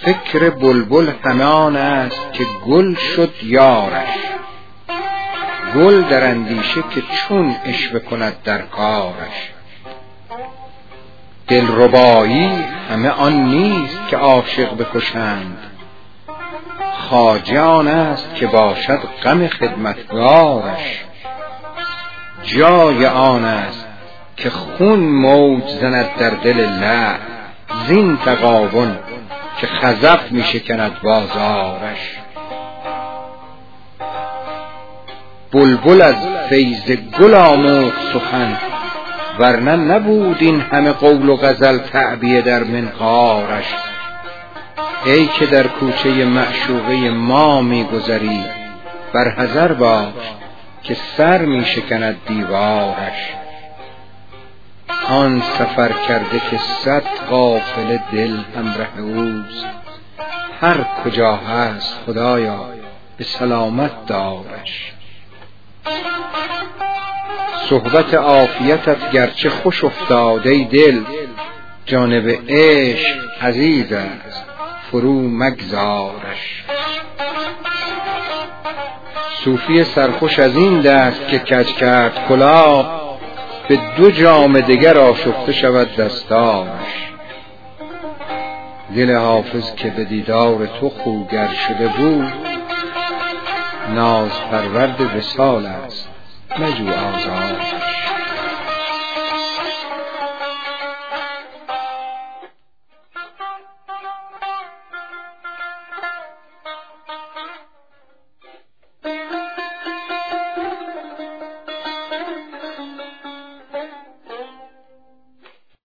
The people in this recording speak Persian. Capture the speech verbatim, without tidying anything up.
فکر بلبل همان است که گل شد یارش، گل در اندیشه که چون عشوه کند در کارش. دلربایی همه آن نیست که عاشق بکشند، خواجه آن است که باشد غم خدمتگارش. جای آن است که خون موج زند در دل لعل، زین تغابن که خزف می شکند بازارش. بلبل از فیض گل آموخت سخن، ورنه نبود این همه قول و غزل تعبیه در منقارش. ای که در کوچه معشوقه ما می گذری، بر حذر باش که سر می شکند دیوارش. آن سفر کرده که صد قافله دل همراه اوست، هر کجا هست خدایا به سلامت دارش. صحبت عافیتت گرچه خوش افتاد ای دل، جانب عشق عزیز است فرو مگذارش. صوفی سرخوش از این دست که کج کرد کلاه، به دو جام دگر آشفته شود دستارش. دل حافظ که به دیدار تو خوگر شده بود، ناز پرورد وصال است مجو آزارش.